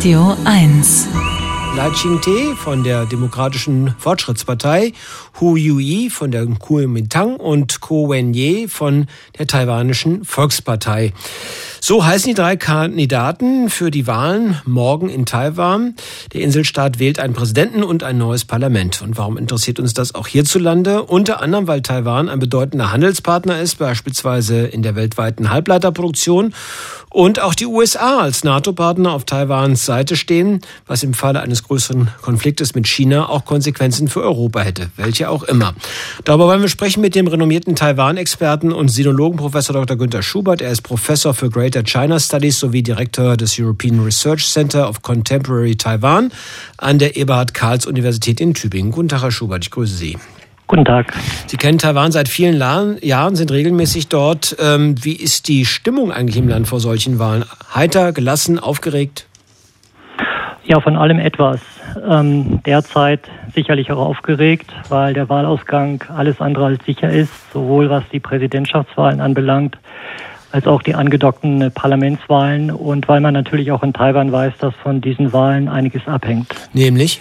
Radio 1. Lai Ching-te von der Demokratischen Fortschrittspartei, Hu Yui von der Kuomintang und Ko Wen-je von der Taiwanischen Volkspartei. So heißen die drei Kandidaten für die Wahlen morgen in Taiwan. Der Inselstaat wählt einen Präsidenten und ein neues Parlament. Und warum interessiert uns das auch hierzulande? Unter anderem, weil Taiwan ein bedeutender Handelspartner ist, beispielsweise in der weltweiten Halbleiterproduktion. Und auch die USA als NATO-Partner auf Taiwans Seite stehen, was im Falle eines größeren Konfliktes mit China auch Konsequenzen für Europa hätte, welche auch immer. Darüber wollen wir sprechen mit dem renommierten Taiwan-Experten und Sinologen Professor Dr. Günther Schubert. Er ist Professor für Greater China Studies sowie Direktor des European Research Center of Contemporary Taiwan an der Eberhard-Karls-Universität in Tübingen. Guten Tag, Herr Schubert, ich grüße Sie. Guten Tag. Sie kennen Taiwan seit vielen Jahren, sind regelmäßig dort. Wie ist die Stimmung eigentlich im Land vor solchen Wahlen? Heiter, gelassen, aufgeregt? Ja, von allem etwas. Derzeit sicherlich auch aufgeregt, weil der Wahlausgang alles andere als sicher ist, sowohl was die Präsidentschaftswahlen anbelangt, als auch die angedockten Parlamentswahlen und weil man natürlich auch in Taiwan weiß, dass von diesen Wahlen einiges abhängt. Nämlich?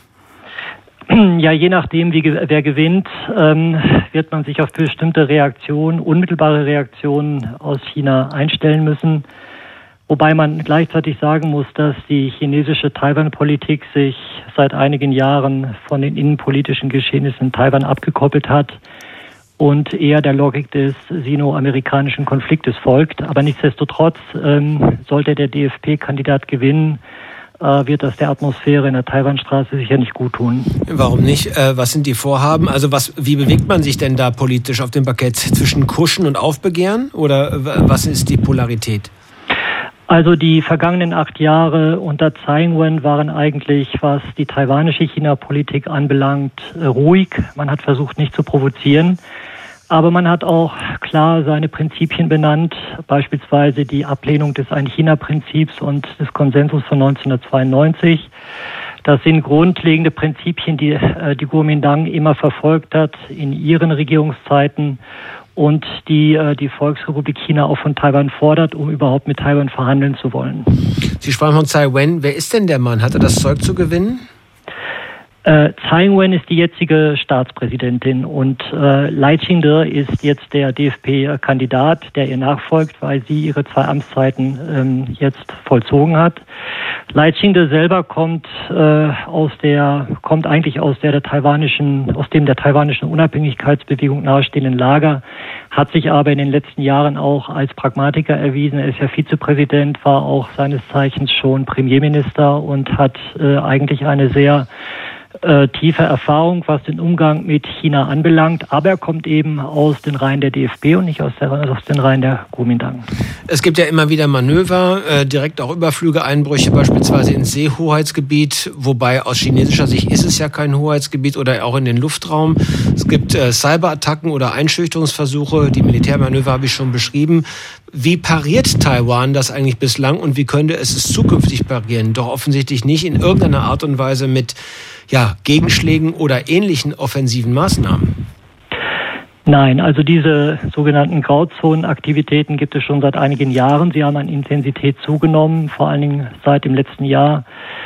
Ja, je nachdem, wer gewinnt, wird man sich auf bestimmte Reaktionen, unmittelbare Reaktionen aus China einstellen müssen. Wobei man gleichzeitig sagen muss, dass die chinesische Taiwan-Politik sich seit einigen Jahren von den innenpolitischen Geschehnissen in Taiwan abgekoppelt hat und eher der Logik des sino-amerikanischen Konfliktes folgt. Aber nichtsdestotrotz sollte der DFP-Kandidat gewinnen, wird das der Atmosphäre in der Taiwanstraße sicher nicht gut tun. Warum nicht? Was sind die Vorhaben? Also wie bewegt man sich denn da politisch auf dem Parkett? Zwischen Kuschen und Aufbegehren? Oder was ist die Polarität? Also die vergangenen 8 Jahre unter Tsai Ing-wen waren eigentlich, was die taiwanische China-Politik anbelangt, ruhig. Man hat versucht, nicht zu provozieren. Aber man hat auch klar seine Prinzipien benannt, beispielsweise die Ablehnung des Ein-China-Prinzips und des Konsensus von 1992. Das sind grundlegende Prinzipien, die die Kuomintang immer verfolgt hat in ihren Regierungszeiten und die Volksrepublik China auch von Taiwan fordert, um überhaupt mit Taiwan verhandeln zu wollen. Sie sprachen von Tsai Ing-wen. Wer ist denn der Mann? Hat er das Zeug zu gewinnen? Tsai Ing-wen ist die jetzige Staatspräsidentin und Lai Ching-te ist jetzt der DFP-Kandidat, der ihr nachfolgt, weil sie ihre 2 Amtszeiten jetzt vollzogen hat. Lai Ching-te selber kommt eigentlich aus dem der taiwanischen Unabhängigkeitsbewegung nahestehenden Lager, hat sich aber in den letzten Jahren auch als Pragmatiker erwiesen. Er ist ja Vizepräsident, war auch seines Zeichens schon Premierminister und hat eigentlich eine sehr tiefe Erfahrung, was den Umgang mit China anbelangt, aber er kommt eben aus den Reihen der DFB und nicht aus den Reihen der Kuomintang. Es gibt ja immer wieder Manöver, direkt auch Überflüge, Einbrüche, beispielsweise ins Seehoheitsgebiet, wobei aus chinesischer Sicht ist es ja kein Hoheitsgebiet oder auch in den Luftraum. Es gibt Cyberattacken oder Einschüchterungsversuche, die Militärmanöver habe ich schon beschrieben. Wie pariert Taiwan das eigentlich bislang und wie könnte es zukünftig parieren? Doch offensichtlich nicht in irgendeiner Art und Weise mit Gegenschlägen oder ähnlichen offensiven Maßnahmen. Nein, also diese sogenannten Grauzonenaktivitäten gibt es schon seit einigen Jahren. Sie haben an Intensität zugenommen, vor allen Dingen seit dem letzten Jahr.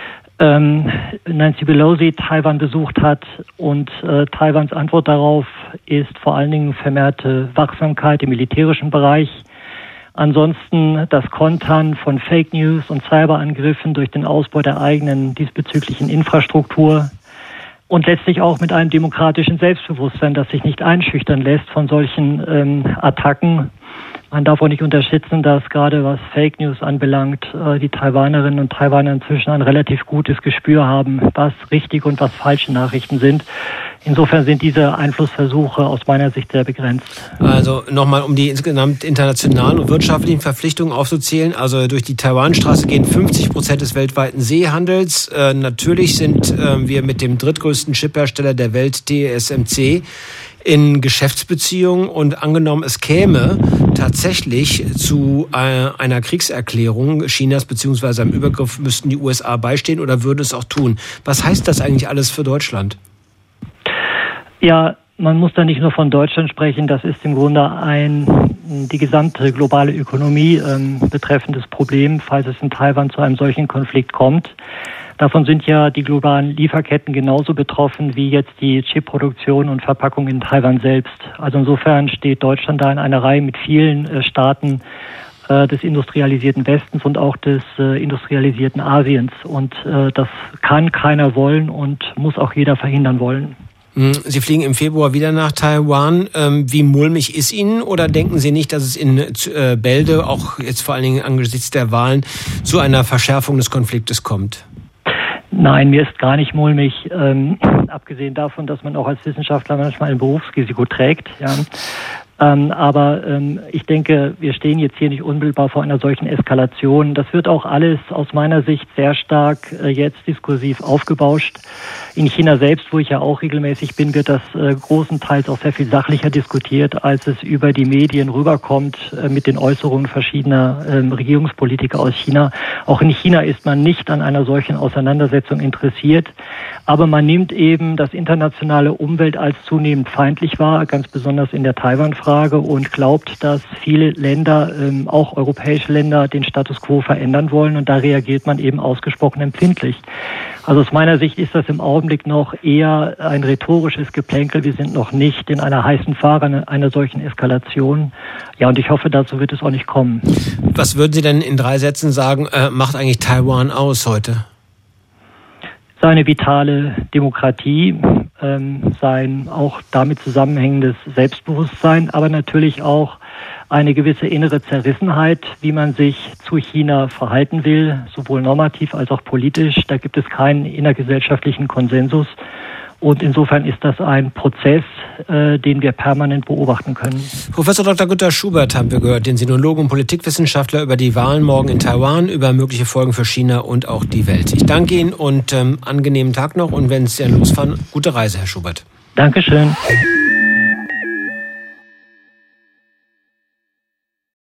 Nancy Pelosi Taiwan besucht hat und Taiwans Antwort darauf ist vor allen Dingen vermehrte Wachsamkeit im militärischen Bereich. Ansonsten das Kontern von Fake News und Cyberangriffen durch den Ausbau der eigenen diesbezüglichen Infrastruktur und letztlich auch mit einem demokratischen Selbstbewusstsein, das sich nicht einschüchtern lässt von solchen Attacken. Man darf auch nicht unterschätzen, dass gerade was Fake News anbelangt, die Taiwanerinnen und Taiwaner inzwischen ein relativ gutes Gespür haben, was richtige und was falsche Nachrichten sind. Insofern sind diese Einflussversuche aus meiner Sicht sehr begrenzt. Also nochmal, um die insgesamt internationalen und wirtschaftlichen Verpflichtungen aufzuzählen. Also durch die Taiwanstraße gehen 50% des weltweiten Seehandels. Natürlich sind wir mit dem drittgrößten Chiphersteller der Welt, TSMC, in Geschäftsbeziehungen und angenommen, es käme tatsächlich zu einer Kriegserklärung Chinas beziehungsweise einem Übergriff, müssten die USA beistehen oder würden es auch tun. Was heißt das eigentlich alles für Deutschland? Ja, man muss da nicht nur von Deutschland sprechen. Das ist im Grunde ein die gesamte globale Ökonomie betreffendes Problem, falls es in Taiwan zu einem solchen Konflikt kommt. Davon sind ja die globalen Lieferketten genauso betroffen wie jetzt die Chipproduktion und Verpackung in Taiwan selbst. Also insofern steht Deutschland da in einer Reihe mit vielen Staaten des industrialisierten Westens und auch des industrialisierten Asiens. Und das kann keiner wollen und muss auch jeder verhindern wollen. Sie fliegen im Februar wieder nach Taiwan. Wie mulmig ist Ihnen, oder denken Sie nicht, dass es in Bälde, auch jetzt vor allen Dingen angesichts der Wahlen, zu einer Verschärfung des Konfliktes kommt? Nein, mir ist gar nicht mulmig, abgesehen davon, dass man auch als Wissenschaftler manchmal ein Berufsrisiko trägt. Ja. Aber ich denke, wir stehen jetzt hier nicht unmittelbar vor einer solchen Eskalation. Das wird auch alles aus meiner Sicht sehr stark jetzt diskursiv aufgebauscht. In China selbst, wo ich ja auch regelmäßig bin, wird das großenteils auch sehr viel sachlicher diskutiert, als es über die Medien rüberkommt mit den Äußerungen verschiedener Regierungspolitiker aus China. Auch in China ist man nicht an einer solchen Auseinandersetzung interessiert. Aber man nimmt eben das internationale Umfeld als zunehmend feindlich wahr, ganz besonders in der Taiwan-Frage, und glaubt, dass viele Länder, auch europäische Länder, den Status quo verändern wollen. Und da reagiert man eben ausgesprochen empfindlich. Also aus meiner Sicht ist das im Augenblick noch eher ein rhetorisches Geplänkel. Wir sind noch nicht in einer heißen Phase einer solchen Eskalation. Ja, und ich hoffe, dazu wird es auch nicht kommen. Was würden Sie denn in 3 Sätzen sagen, macht eigentlich Taiwan aus heute? Seine vitale Demokratie, sein auch damit zusammenhängendes Selbstbewusstsein, aber natürlich auch eine gewisse innere Zerrissenheit, wie man sich zu China verhalten will, sowohl normativ als auch politisch. Da gibt es keinen innergesellschaftlichen Konsensus. Und insofern ist das ein Prozess, den wir permanent beobachten können. Professor Dr. Günter Schubert haben wir gehört, den Sinologen und Politikwissenschaftler, über die Wahlen morgen in Taiwan, über mögliche Folgen für China und auch die Welt. Ich danke Ihnen und angenehmen Tag noch, und wenn Sie dann losfahren, gute Reise, Herr Schubert. Dankeschön.